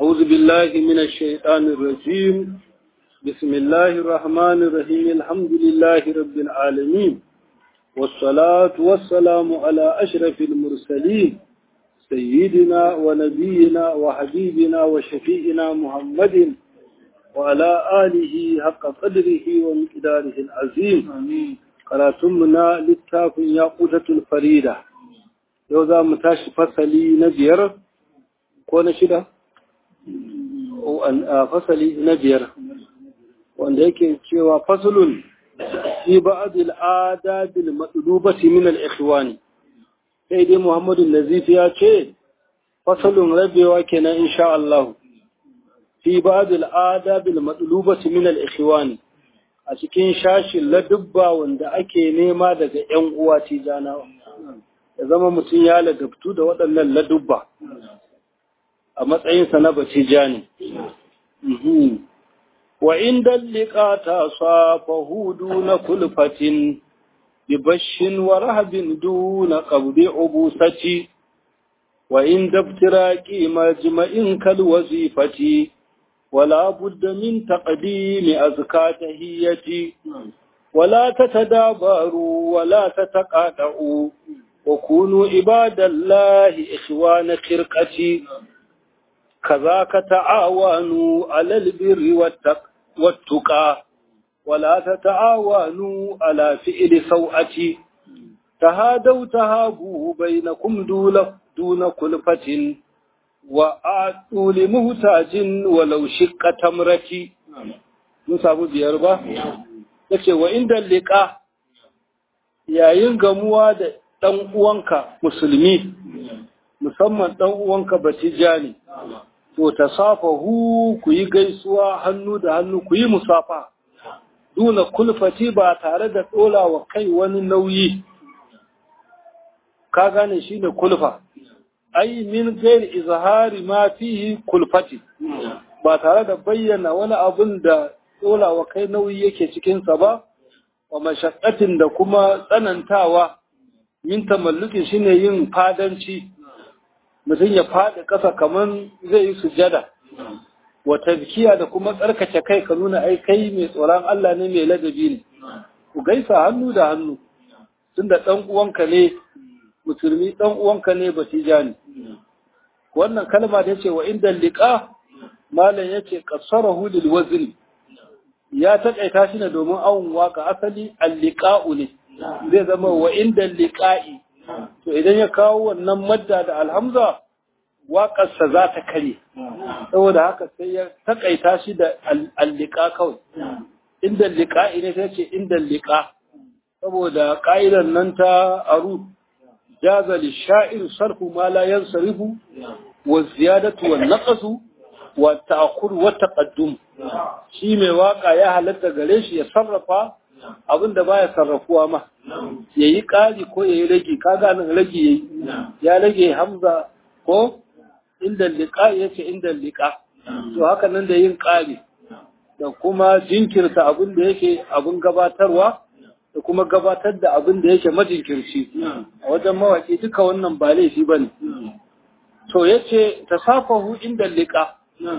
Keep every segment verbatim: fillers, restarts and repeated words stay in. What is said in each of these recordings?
أعوذ بالله من الشيطان الرجيم. بسم الله الرحمن الرحيم. الحمد لله رب العالمين، والصلاة والسلام على أشرف المرسلين سيدنا ونبينا وحبيبنا وشفيئنا محمد وعلى آله حق قدره ومقداره العظيم. قراتمنا للتاف ياقوتة الفريدة. يوضا متاش فصلي نبير كون شده fasali na biyar wanda yake cewa fasalun fi ba'd al-adab al-matlubati min al-ikhwani. sai dai Muhammadu Nazif ya ce fasalun rabewa kenan insha Allah fi ba'd al-adab al-matlubati min al-ikhwani, a cikin shashin ladubba wanda ake nema daga ƴan uwa tijanawa, ya zama mutum ya ladabtu da waɗannan ladubba a matsayinsa na batijani. Wa inda liƙata safahu duna kulfatin bi bashin wa rahabin duna qabdi ubusati, wa inda ibtiraqi majma'in kal wazifati wala budda min taqdimi azka tahiyati wala tatadabaru wala tataqadu wa kunu ibadallahi ikhwana khirqati كذاك تعاونوا على البر والتقى ولا تتعاونوا على فعل سوءة تهادوا تهابوا بينكم دون كلفة وأعطوا لمهتاج ولو شق تمرة. نصابوا بيربا yace wa inda liqa yayin gamuwa da dan uwanka musulmi, musamman dan uwanka batijani, to tasafahu ku yi gaisuwa hannu da hannu, ku yi musafa duna kulfati, ba tare da wa kai wani nauyi. ka gane shi ne kulfa, ai min gairi izhari ma fihi kulfati, ba tare da bayyana wani abun da wa kai nauyi yake cikinsa ba, wa mashaqqatin da kuma tsanantawa, min tamalluki shine yin fadanci, mutum ya faɗi ƙasa kamar zai yi sujada, wa tazkiya da kuma tsarkake kai, ka nuna ai kai mai tsoron Allah ne, mai ladabi ne. Ku gaisa hannu da hannu, tunda ɗan uwanka ne musulmi, ɗan uwanka ne batijani. Wannan kalma da yace wa inda liqa, malam yace qassarahu lil wazn, ya taƙaita shi ne domin awon waka, asali al-liqa'u ne, zai zama wa inda liqa'i. To idan ya kawo wannan madda da alhamza, waƙarsa za ta kare, saboda haka sai ya taƙaita shi da alliƙa kawai. Inda liƙa'i ne sai ce inda liƙa, saboda ƙa'idar nan ta aru jaza li sha'ir sarfu ma la yansarifu wa ziyadatu wa naqsu wa ta'khur wa taqaddum. Shi mai waka ya halatta gare shi ya sarrafa abin da baya sarrafuwa ma, ya yi ƙari ko ya yi rage. Kaga nan rage ya yi, ya rage hamza ko inda liƙa, ya ce inda liƙa. To haka nan da yin ƙari da kuma jinkirta abin da yake abin gabatarwa da kuma gabatar da abin da yake majinkirci, a wajen mawaƙi duka wannan ba laifi ba ne. To ya ce ta safahu inda liƙa,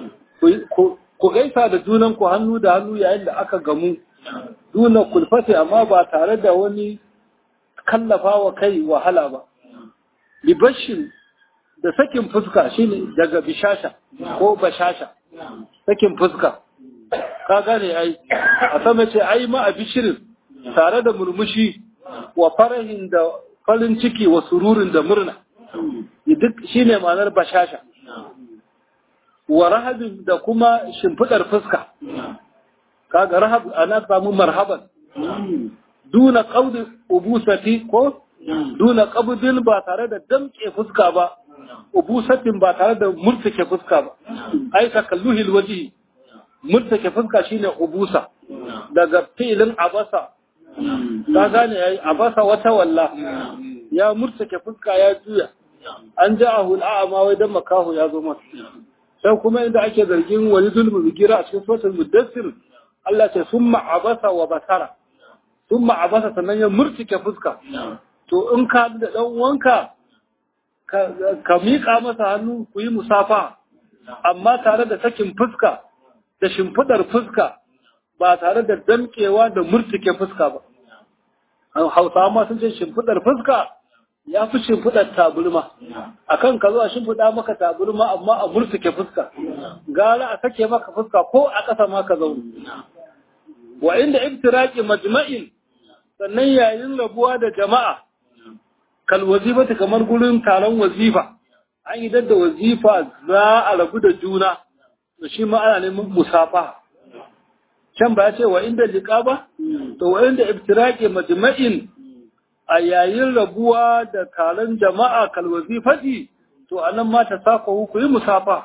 ku gaisa da junanku hannu da hannu yayin da aka gamu, duna kulfati, amma ba tare da wani kallafa wa kai wahala ba. Libashin da sakin fuska shine daga bishasha ko bashasha, sakin fuska. Ka gane ai, a sama ce ai ma a bishirin, tare da murmushi, wa farahin da farin ciki, wa sururin da murna, duk shine ma'anar bashasha. Wa rahabin da kuma shimfidar fuska, kaga rahab ana samu marhaban, duna qabd ubusati ko duna qabdin, ba tare da damke fuska ba, ubusatin ba tare da murtake fuska ba. ai takalluhil waji, murtake fuska shine ubusa, daga fi'ilin abasa. ka gane yayi abasa wata walla, ya murtake fuska, ya juya. an ja'ahu al'ama, wai dan makahu ya zo masa. sai kuma inda ake zargin walidul mugira a cikin suratul mudaththir, Allah ce summa abasa wa basara, summa abasa sannan ya murtike fuska. To in ka da dan uwanka ka miƙa masa hannu, ku yi musafa, amma tare da sakin fuska da shimfidar fuska ba tare da damkewa da murtuke fuska ba. Hausawa ma sun ce shimfidar fuska ya fi shimfidar taburma. Akan ka zo a shimfida maka taburma amma a murtuke fuska. Gara a sake maka fuska ko a ƙasa ma ka zaune. Wa inda ibtiraqi majma'in sannan yayin rabuwa da jama'a kal wazifati kamar gurin taron wazifa an yi dadda wazifa za a rabu da juna to shi ma ana neman musafa can ba ya ce wa inda liqa ba to wa inda ibtiraqi majma'in a yayin rabuwa da taron jama'a kal wazifati to anan ma ta saka ku yi musafa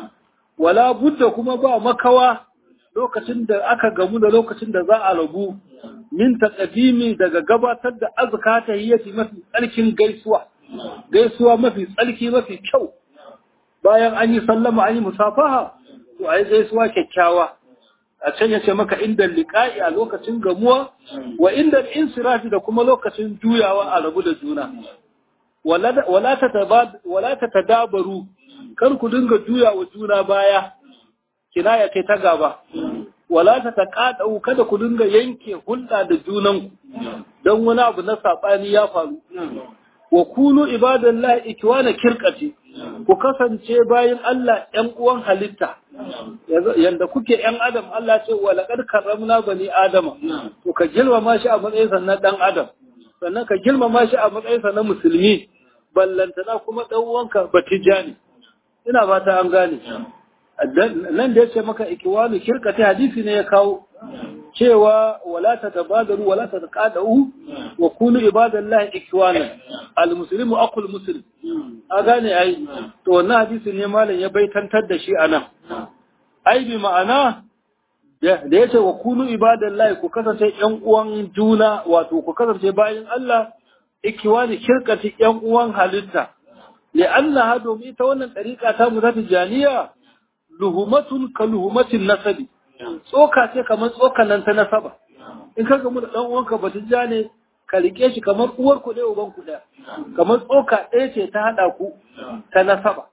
wala budda kuma ba makawa lokacin da aka gamu da lokacin da za a rabu min taqdimi daga gabatar da azka tahiyyati mafi tsarkin gaisuwa gaisuwa mafi tsarki mafi kyau bayan an yi sallama an yi musafaha to ayi gaisuwa kyakkyawa a can yace maka inda liqa'i a lokacin gamuwa wa inda insirafi da kuma lokacin juyawa a rabu da juna wala wala tatabad wala tatadabaru kar ku dinga juyawa juna baya kinaya kai ta gaba wala ta taqadu kada ku dinga yanke hulɗa da junanku dan wani abu na sabani ya faru wa kunu ibadallahi ikwana kirqati ku kasance bayin Allah ƴan uwan halitta yanda kuke ƴan adam Allah ce wa laqad karramna bani adama to ka girmama shi a matsayin sa na dan adam sannan ka girmama shi a matsayin sa na musulmi ballantana kuma dan uwanka batijani ina fata an gane nan da ya ce maka ikiwanu kirkati hadisi ne ya kawo cewa wala tatabadaru wala tataqadu wa kunu ibadallahi ikwanan almuslimu aqul muslim a gane ai to wannan hadisi ne malam ya baitantar da shi anan ai bi ma'ana da yace wa kunu ibadallahi ku kasance ƴan uwan juna wato ku kasance bayin Allah ikiwani kirkati ƴan uwan halitta li'annaha domin ta wannan dariƙa ta mu ta tijaniya luhumatun ka luhumatin nasabi tsoka ce kamar tsokan nan ta nasaba in ka gamu da dan uwanka batijja ne ka rike shi kamar uwar ku ɗaya uban ku ɗaya kamar tsoka ɗaya ce ta hada ku ta nasaba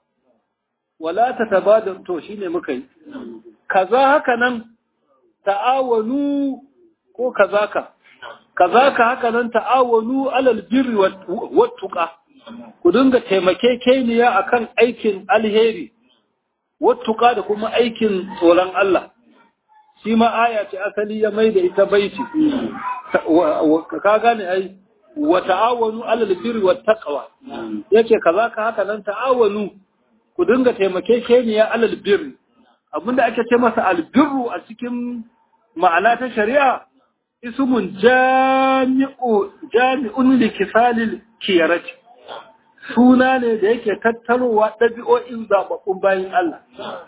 wala ta tabada to shine muka yi kaza haka nan ta'awanu ko kazaka kazaka haka nan ta'awanu alal birri wat tuqa ku dinga taimakekeniya akan aikin alheri wattuka da kuma aikin tsoron Allah shi ma aya ce asali ya mai da ita baiti ka gane ai wa ta'awanu alal birri wat taqwa yace kaza ka haka nan ta'awanu ku dinga taimakekeniya alal birri abinda ake ce masa albirru a cikin ma'ana ta shari'a ismun jami'u jami'un likisalil kiyarati suna ne da yake tattarowa ɗabi'o'in zaɓaɓɓun bayan Allah.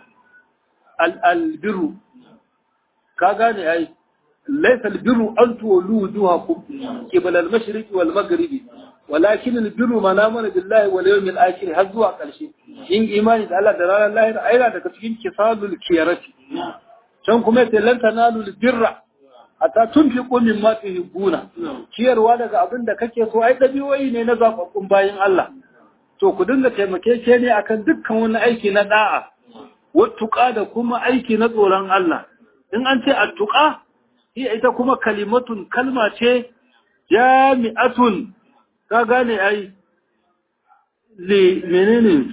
Al'albiru, ka gane ai, laisa albiru an tuwolu wujuha ku, ƙibal al-mashriqi wal maghribi, walakin albiru mana mana billahi wal yawmil akhir har zuwa ƙarshe. In imani da Allah da ranar lahira aina daga cikin kisalul kiyarati. Can kuma yace lan tanalul birra hatta tunfiqu mimma tuhibbuna. Ciyarwa daga abin da kake so ai ɗabi'o'i ne na zaɓaɓɓun bayan Allah. To ku dinga taimakeke ne akan dukkan wani aiki na da'a wattuqa da kuma aiki na tsoron Allah in an ce attuqa shi ita kuma kalimatun kalma ce jami'atun ka gane ai li menene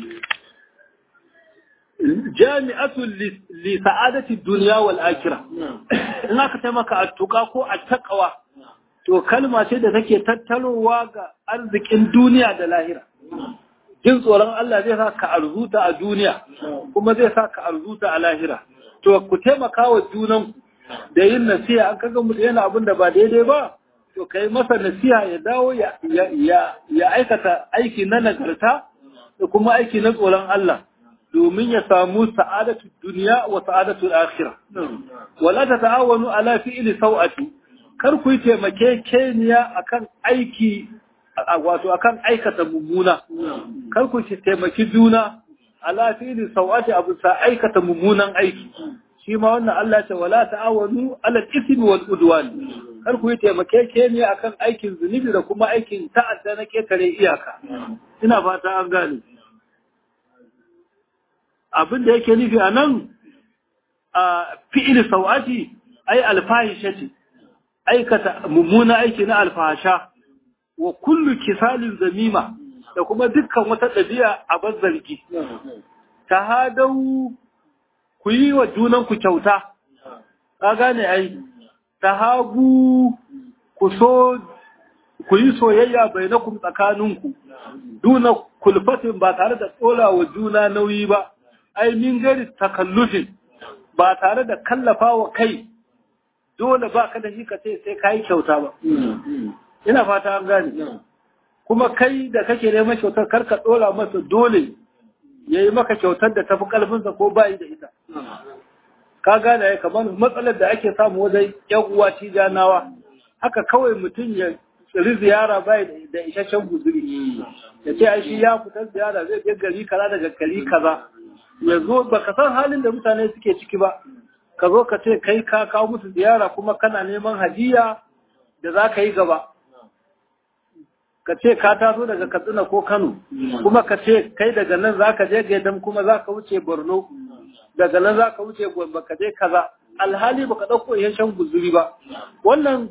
jami'atun li sa'adati dunya wal akhirah in aka ce maka attuqa ko attaqwa to kalma ce da take tattarowa ga arzikin duniya da lahira jin tsoron Allah zai sa ka arzuta a duniya kuma zai sa ka arzuta a lahira to ku taimaka wa junan da yin nasiha an kaga mutum yana abin da ba daidai ba to kai masa nasiha ya dawo ya ya ya aikata aiki na nagarta da kuma aiki na tsoron Allah domin ya samu sa'adatu duniya wa sa'adatu akhirah wala tata'awanu ala fi'li sau'ati kar ku yi taimakekeniya akan aiki wato akan aikata mummuna kar ku taimaki juna ala fi'li sawati abu sa aikata mummunan aiki shi ma wannan Allah ce wala ta'awanu ala al-ithmi wal udwan kar ku taimake ne akan aikin zunubi da kuma aikin ta'adda na ketare iyaka ina fata an gane abin da yake nufi a nan a fi'il sau'ati ai alfahishati aikata mummuna aiki na alfahasha wa kullu kisalin zamima da kuma dukkan wata ɗabi'a a bazzarki ta hadau ku yi wa junanku kyauta ka gane ai ta hagu ku so ku yi soyayya bainakum tsakaninku duna kulfatin ba tare da tsola wa juna nauyi ba ai min gari takallufin ba tare da kallafa wa kai dole ba ka da shi ka ce sai ka yi kyauta ba ina fata an gane kuma kai da kake neman kyautar karka ɗora masa dole ya yi maka kyautar da tafi ƙarfinsa ko bayi da ita ka gane ya kamar matsalar da ake samu wajen yan uwa tijanawa haka kawai mutum ya tsiri ziyara bayi da isasshen guzuri ya ce ai shi ya fitar ziyara zai je gari kaza daga gari kaza ya zo ba ka san halin da mutane suke ciki ba ka zo ka ce kai ka kawo musu ziyara kuma kana neman hadiya da za ka yi gaba ka ce ka taso daga Katsina ko Kano kuma ka ce kai daga nan za ka je Gaidam kuma za ka wuce Borno daga nan za ka wuce Gombe ka je kaza alhali baka ɗauko yashen guzuri ba wannan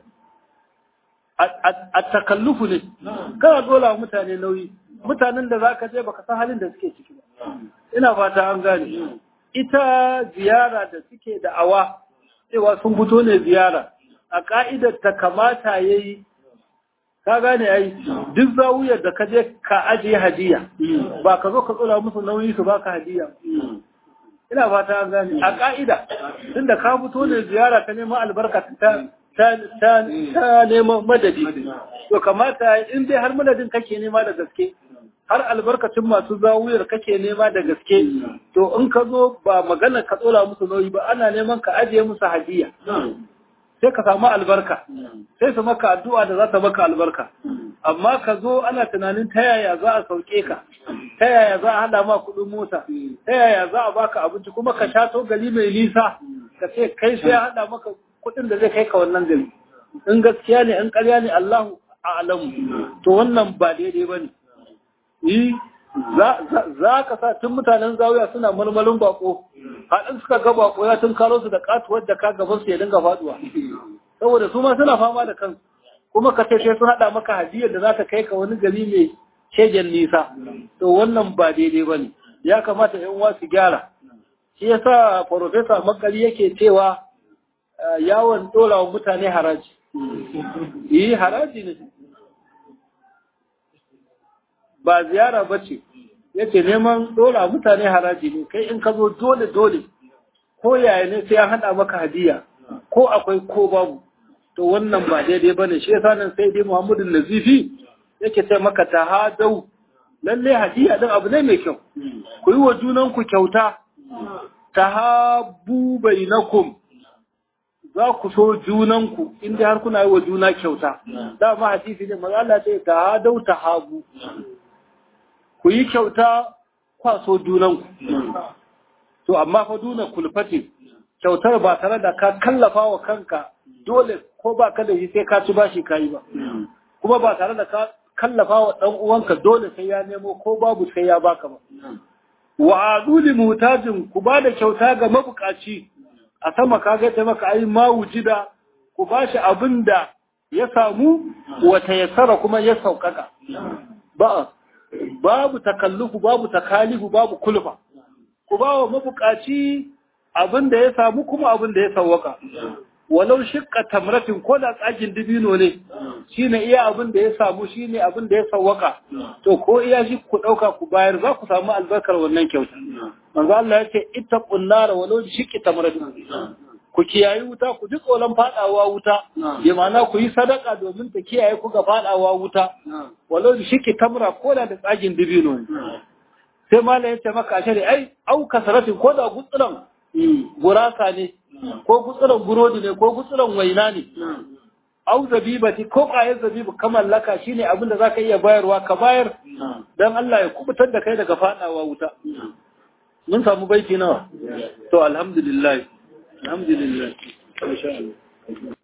a takallufu ne kana dola mutane nauyi mutanen da za ka je baka san halin da suke ciki ba ina fata an gane ita ziyara da suke da awa cewa sun fito ne ziyara a ka'idar ta kamata yayi ka gane ai duk zawuyar da ka je ka ajiye hadiya ba ka zo ka tsola musu nauyi su baka hadiya ina fata an gane a ka'ida tunda ka fito ne ziyara ta neman albarka ta ta ta neman madadi to kamata in dai har madadin kake nema da gaske har albarkacin masu zawuyar kake nema da gaske to in ka zo ba magana ka tsola musu nauyi ba ana neman ka ajiye musu hadiya sai ka samu albarka sai su maka addu'a da za ta maka albarka amma ka zo ana tunanin ta yaya za a sauke ka ta yaya za a hada ma kudin mota ta yaya za a baka abinci kuma ka shato gari mai nisa ka ce kai sai ya hada maka kudin da zai kai ka wannan gari in gaskiya ne in ƙarya ne Allahu a'lamu to wannan ba daidai bane yi za ka sa tun mutanen zawiya suna malmalin bako haɗin suka ga bako ya tun karo su da katuwar da ka gaban su ya dinga faduwa saboda su ma suna fama da kansu kuma ka ce sai sun haɗa maka hadiyar da za ta kai ka wani gari mai shegen nisa to wannan ba daidai ba ne ya kamata yan uwa su gyara shi yasa farfesa makari yake cewa yawon ɗora wa mutane haraji yi haraji ne ba ziyara ba ce yake neman dora mutane haraji ne kai in ka zo dole dole ko yaya ne sai an haɗa maka hadiya ko akwai ko babu to wannan ba daidai ba ne shi yasa nan sai dai Muhammadu Nazifi yake sai maka tahadau lalle hadiya din abu ne mai kyau ku yi wa junanku kyauta tahabbu bainakum za ku so junanku inda har kuna yi wa juna kyauta dama hadisi ne manzo Allah ya ce tahadau tahabu ku yi kyauta kwaso junanku to amma fa duna kulfatin kyautar ba tare da ka kallafa wa kanka dole ko ba ka da shi sai ka ci bashi kayi ba kuma ba tare da ka kallafa wa dan uwanka dole sai ya nemo ko babu sai ya baka ba wa aduli mutajin ku ba da kyauta ga mabukaci a sama kaga ta maka ai ma wujida ku bashi abinda ya samu wa tayassara kuma ya saukaka ba babu takallufu babu takalifu babu kulfa ku ba wa mabukaci abin da ya samu kuma abin da ya sawwaka walau shiqqa tamratin ko da tsagin dibino ne shine iya abin da ya samu shine abin da ya sawwaka to ko iya shi ku dauka ku bayar za ku samu albarkar wannan kyauta manzo Allah yake ittaqun nar walau shiqqi tamratin ku kiyayi wuta ku ji tsoron fadawa wuta bi ma'ana ku yi sadaka domin ta kiyaye ku ga fadawa wuta walau shiki tamra ko da tsagin dibino sai malai yace maka shari ai au kasaratin ko da gutsuran gurasa ne ko gutsuran burodi ne ko gutsuran waina ne au zabibati ko ƙayar zabibu kamar laka shine abin da zaka iya bayarwa ka bayar dan Allah ya kubutar da kai daga fadawa wuta mun samu baiti nawa to alhamdulillah alhamdulillah.